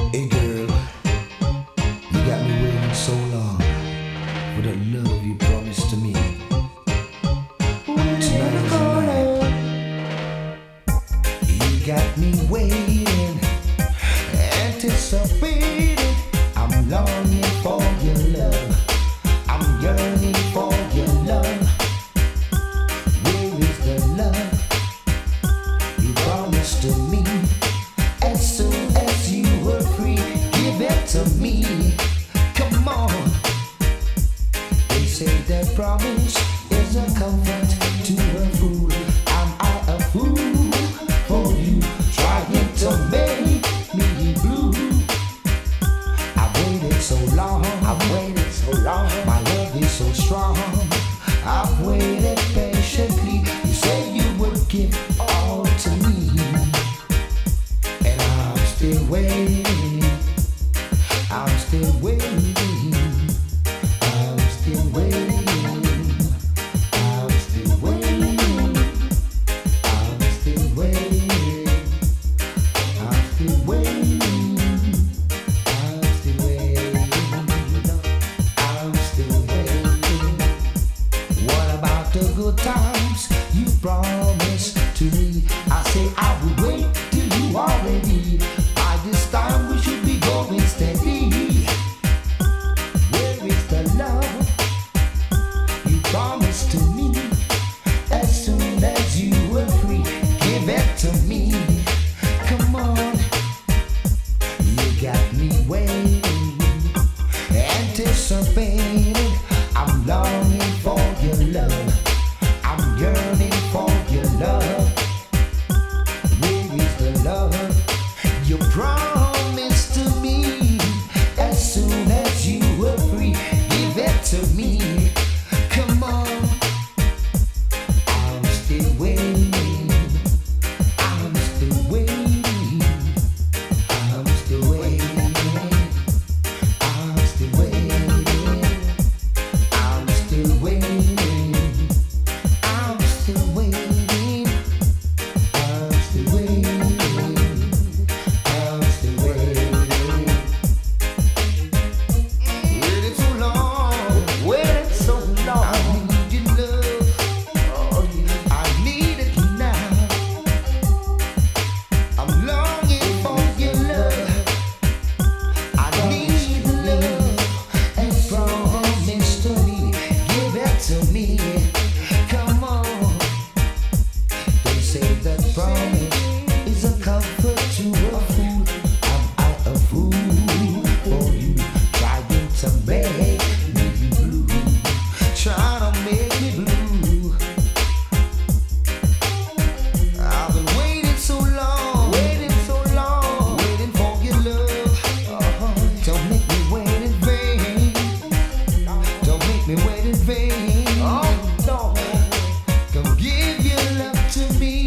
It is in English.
Hey girl, you got me waiting so long for the love you promised to me. Tonight is the night. You got me waiting, anticipating. I'm longing for your love. I'm yearning for your love. Where is the love you promised to me? As soon as you were free, give it to me. Come on. They say that promise is a comfort to a fool. Am I a fool for you, trying to make me blue? I've waited so long, my love is so strong. I've waited patiently. You say you would give all to me, and I'm still waiting. I'm still waiting. I'm still waiting. I'm still waiting. I'm still waiting. I'm still waiting. I'm still waiting. I'm still waiting. What about the good times you promised to me? I say I will wait till you are ready. By this time we should be going steady. Where is the love you promised to me? As soon as you were free, give it to me. Come on, you got me waiting, anticipating. I'm longing for your love. I'm yearning for your love. Where is the love you promised to me? As soon as you were free, give it to me. Come on, I'm still waiting. I'm still waiting. I'm still waiting. I'm still waiting. I'm still waiting. I'm still waiting. I'm still waiting. I'm still waiting. Waiting so long. Waiting so long. I need your love. Oh, yeah. I need it now. I'm longing for your love. I need the love and promise to me. Give it to me. Come on. They say that promise is a comfort to a fool. Am I a fool for you, trying to make me blue? Trying to make me blue. I've been waiting so long, waiting for your love. Don't make me wait in vain. Don't make me wait in vain. Oh no, come give your love to me.